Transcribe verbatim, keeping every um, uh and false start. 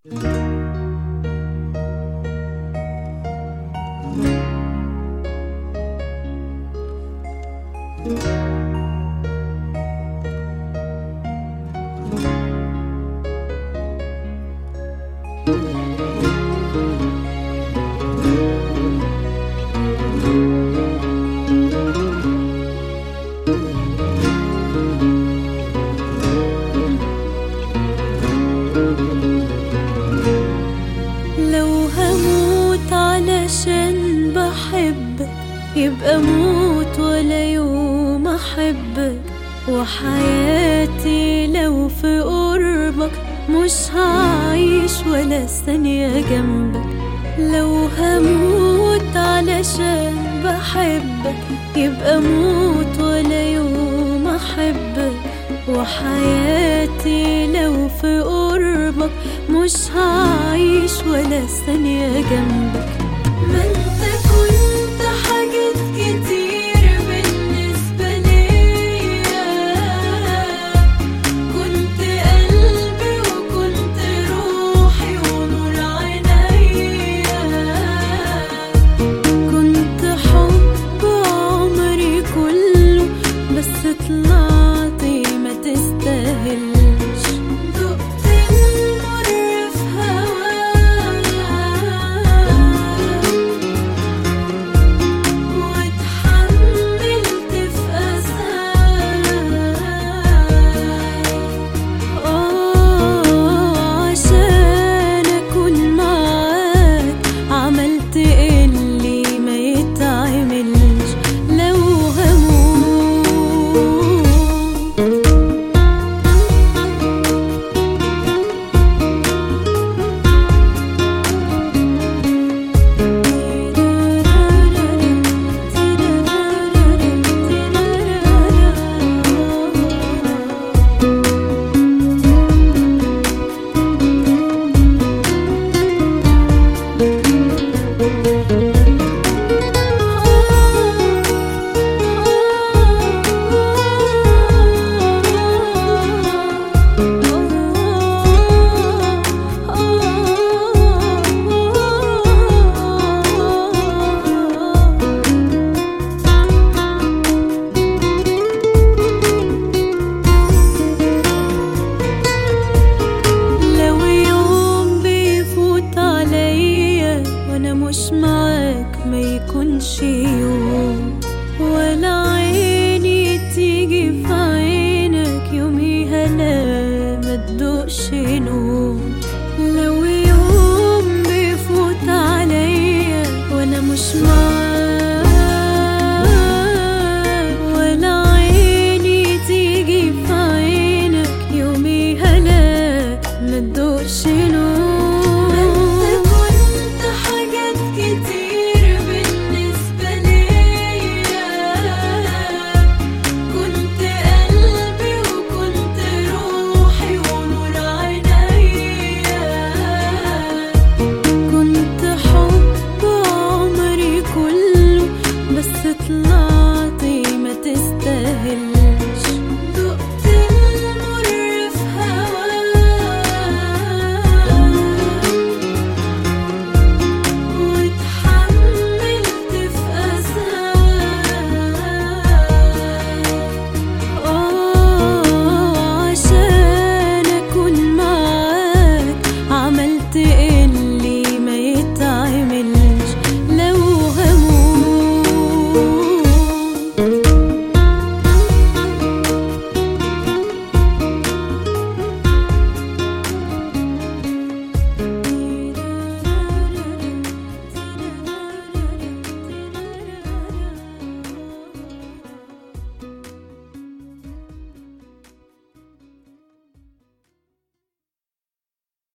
لو هموت علشان بحبك يبقى موت ولا يوم أحبك، وحياتي لو في قربك مش هعيش ولا ثانية جنبك. لو هموت علشان بحبك يبقى موت ولا يوم أحبك، وحياتي لو في قربك مش هعيش ولا ثانية جنبك. ما انت كنت حاجات كتير بالنسبة ليا، كنت قلبي وكنت روحي ونور عينيا، كنت حب عمري كله بس طلعتي ما تستاهلش. دقت المر في هواك واتحملت في أساك، آه عشان أكون معاك عملت اللي ما يتعملش. لو هموت مش معاك ما يكونش